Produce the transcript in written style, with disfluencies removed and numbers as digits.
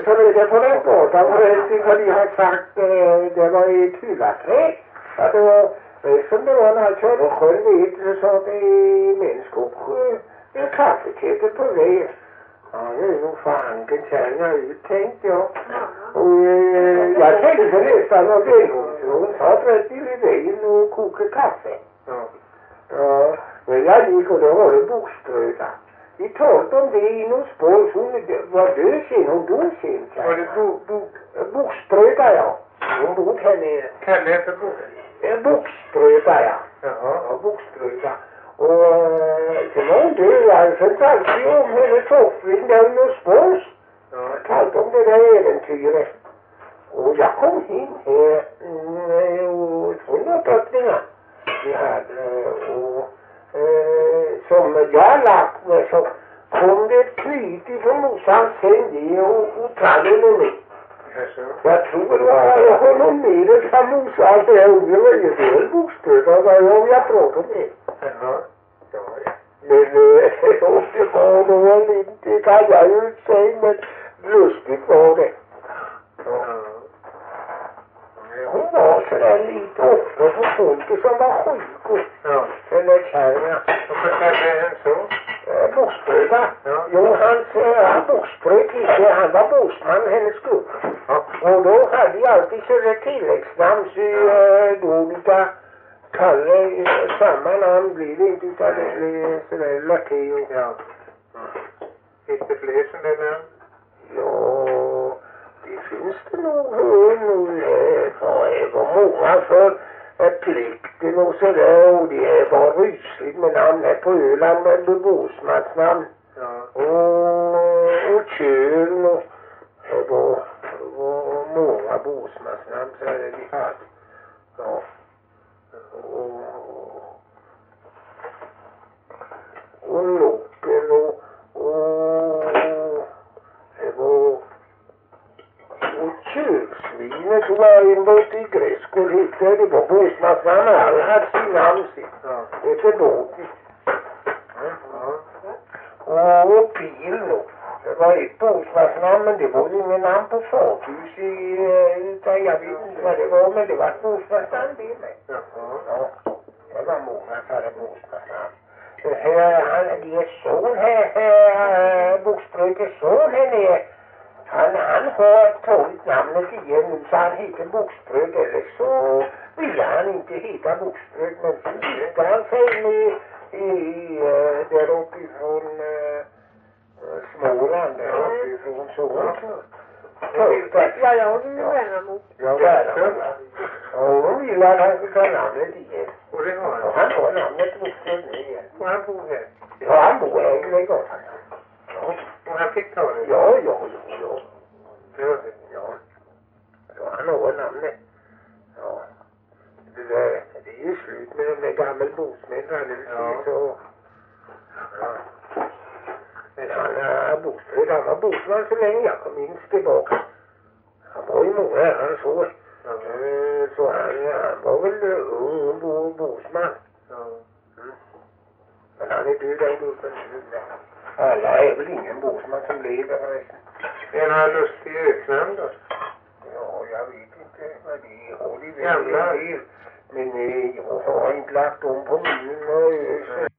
ta reda på den båten förresten, för de har sagt det var i ett hylaträd. Att det var som det var när han körde själv vid så att det är mänskog en kaffekettel på väg. Ja, det är nog fanken kärna ut, tänkte jag. Och jag tänkte nästan att det hon satt rätt i vägen och kokade kaffe. Ja, men jag gick och då var det bokströda. Vi talade om det i någon spår, hon var död sen, hon dog sen. Var det bokströda, ja. Hon bodde här nere. Kalle heter Bokströda, ja. Ja, bokströda. Och sen var hon död, jag sen talade vi om henne soffin där i någon spår. Jag talade om det där äventyret. Och jag kom in här och två drottningar vi hade och som jag lagt med så kom det ett knyt ifrån morsan sen och trallade med. Jag tror det var honom med det som morsan det här unge var ju väl bokstörd och jag pratade med. Men det var inte kan jag ju säga men lustigt var det. Hon var sådär lite ofta för folket som var sjuka. Eller kärna. Varför kallade han så? Bokspröda. Jo, han bokspröt inte. Han var boksman, hennes skull. Och då hade jag alltid sådär tilläggsnamn så då lite Kalle, samma namn blir det inte utan det blir sådär Latteo. Finns det fler som det namn? Ja, det finns det nog det var många för plikten och sådär och det var rysligt med namn här på Öland med beborsmansnamn och Köln och det var många borsmansnamn så är det vi hade. Ja. Och Loppen och det var köksvinet som var inbort i Gräskål hittade det var båsmansnamn alla hade sin namn sitt. Det är för dåligt. Och Pil då. Det var ett båsmansnamn men det var ingen namn på farthus utan jag vet inte vad det var men det var ett båsmansnamn det med. Det var många som hade båsmansnamn. Det är son här, Boksbrukets son här nere. Han har tagit namnet igen nu så han heter Boksbruk eller så ville han inte heta Boksbruk men så hittade han sig med där uppifrån Småland där uppifrån så. Ja, jag har ju Värnamo. Ja, Värnamo. Och då ville han skulle ta namnet igen. Och det har han? Och han har namnet Boksbruk igen. Och han bor här? Ja, han bor här i gatan. Ja. Och han fick ta det? Ja. Ja, han har namnet. Ja. Det är ju slut med de där gamla boksmän så. Ja. Men han var boksman så länge jag kom in tillbaka. Han var ju många herrar så. Så han var väl ung boksman. Men han är död den gruppen nu. Alla är väl ingen boksman som lever förresten. Är han lustig öknamn då? Ja, jag vet inte vad det är. Men jag har inte lagt om på min